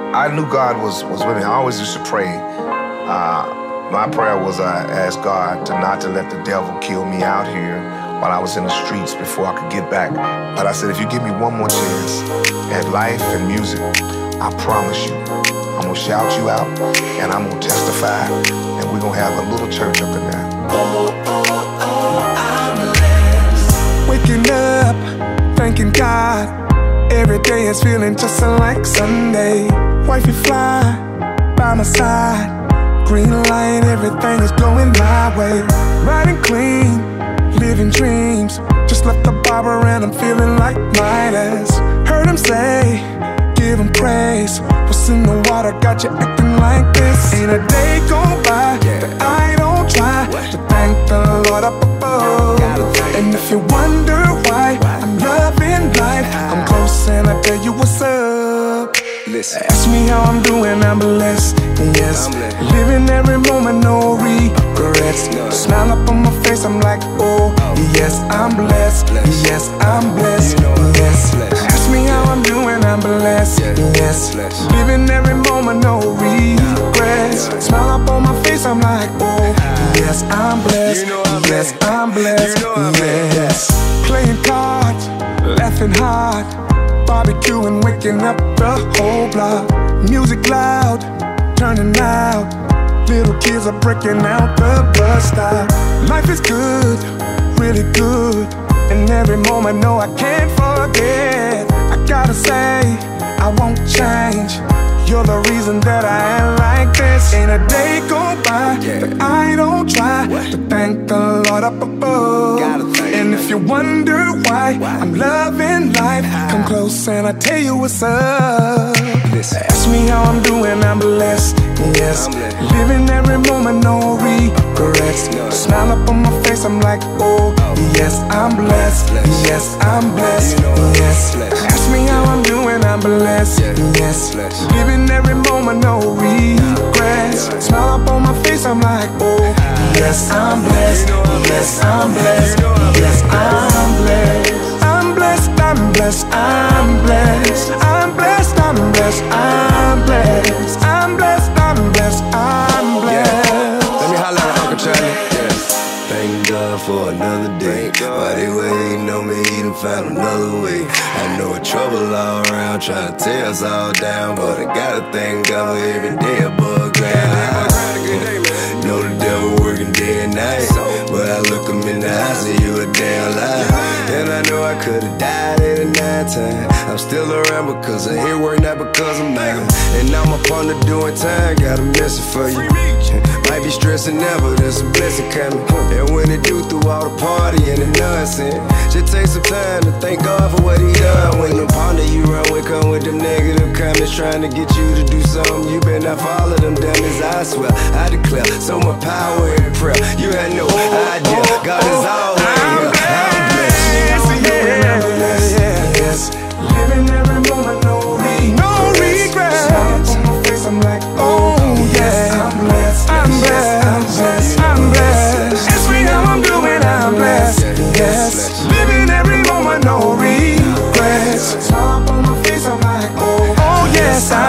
I knew God was with me. I always used to pray. My prayer was I asked God not to let the devil kill me out here while I was in the streets before I could get back. But I said, if you give me one more chance at life and music, I promise you, I'm gonna shout you out and I'm gonna testify, and we're gonna have a little church up in there. I'm blessed. Waking up, thanking God. Every day is feeling just like Sunday. Wifey fly by my side. Green light, everything is going my way. Riding clean, living dreams. Just left the barber and I'm feeling like Midas. Heard him say, give him praise. What's in the water got you acting like this? Ain't a day go by that I don't try to thank the Lord up above. And if you wonder why I'm loving life, I'm close and I tell you what's up. Listen. Ask me how I'm doing, I'm blessed, yes. Living every moment, no regrets. Smile up on my face, I'm like, oh, yes, I'm blessed, yes, I'm blessed, yes. Ask me how I'm doing, I'm blessed, yes. Living every moment, no regrets. Smile up on my face, I'm like, oh, yes, I'm blessed, yes, I'm blessed, yes. Playing cards, laughing hard, barbecuing, waking up the whole block. Music loud, turning out. Little kids are breaking out the bus stop. Life is good, really good. And every moment, no, I can't forget. I gotta say, I won't change. You're the reason that I am like this. Ain't a day go by that I don't try to thank the Lord up above. And if you wonder why I'm loving life, come close and I tell you what's up. Ask me how I'm doing, I'm blessed, yes. Living every moment, no regrets. Smile up on my face, I'm like, oh, yes, I'm blessed, yes, I'm blessed, yes. Ask me how I'm doing, I'm blessed, yes. Living every moment, no regrets. Smile up on my face, I'm like, oh, yes, I'm blessed, yes, I'm blessed, yes, I'm blessed. I'm blessed, I'm blessed, I'm blessed. I'm blessed, I'm blessed, I'm blessed. I'm blessed, I'm blessed, I'm blessed. Let me holler at Uncle Charlie. Thank God for another day. While they waiting on me, he done found another way. I know it's trouble all around, trying to tear us all down, but I gotta thank God for every day above ground. Know the devil working day and night, but I look him in the eye, say you a damn lie. And I know I could've died at a 9-time. I'm still around because I hear work, not because I'm mad. And now I'm up on the doing time, got a message for you. Might be stressing now, but there's a blessing coming. And when it do through all the party and the nonsense, just take some time to thank God for what he done. When the partner you run with come with them negative comments, trying to get you to do something, you better not follow them dummies, I swear, I declare. So much power in prayer, you had no idea. God is always here, I'm blessed. Yes, living every moment, no regrets. Smile up on my face, I'm like, oh yeah, I'm blessed, I'm blessed, I'm blessed, I'm blessed. Ask me how I'm doing, I'm blessed, yes. Living every moment, no regrets. Smile up on my face, I'm like, oh yes, I'm